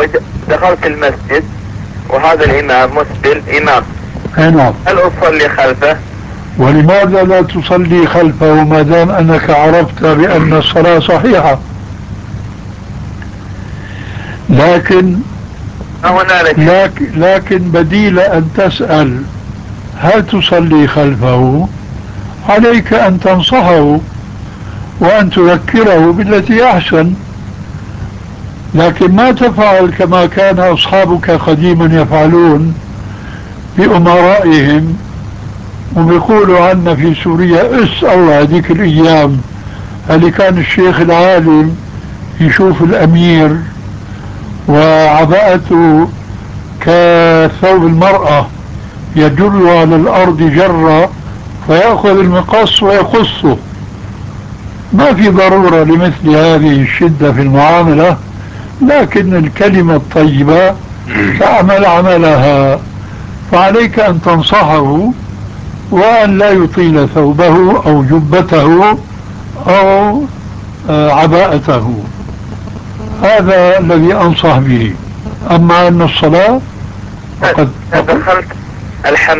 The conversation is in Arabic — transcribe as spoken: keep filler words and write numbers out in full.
ودخلت المسجد وهذا الإمام مسبل إمام، نعم. هل أصلي خلفه؟ ولماذا لا تصلي خلفه ما دام أنك عرفت بأن الصلاة صحيحة؟ لكن لكن, لكن بديل أن تسأل هل تصلي خلفه، عليك أن تنصحه وأن تذكره بالتي أحسن، لكن ما تفعل كما كان أصحابك قديما يفعلون بأمرائهم، وبيقولوا عنا في سوريا اس الله هذيك الأيام اللي كان الشيخ العالم يشوف الأمير وعباءته كثوب المرأة يجر على الأرض جرة فيأخذ المقص ويقصه. ما في ضرورة لمثل هذه الشدة في المعاملة، لكن الكلمة الطيبة تعمل عملها، فعليك أن تنصحه وأن لا يطيل ثوبه أو جبته أو عباءته. هذا الذي أنصح به. أما أن الصلاة فقد دخلت الحمام